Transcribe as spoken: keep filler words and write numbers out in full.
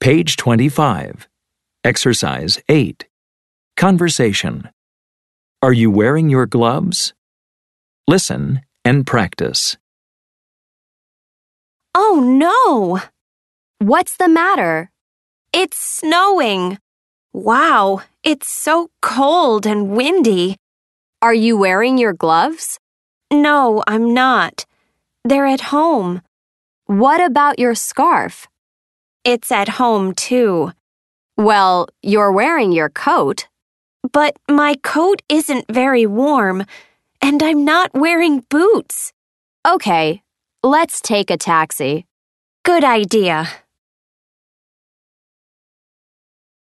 Page twenty-five. Exercise eight. Conversation. Are you wearing your gloves? Listen and practice. Oh no! What's the matter? It's snowing. Wow, it's so cold and windy. Are you wearing your gloves? No, I'm not. They're at home. What about your scarf? It's at home too. Well, you're wearing your coat. But my coat isn't very warm, and I'm not wearing boots. Okay, let's take a taxi. Good idea.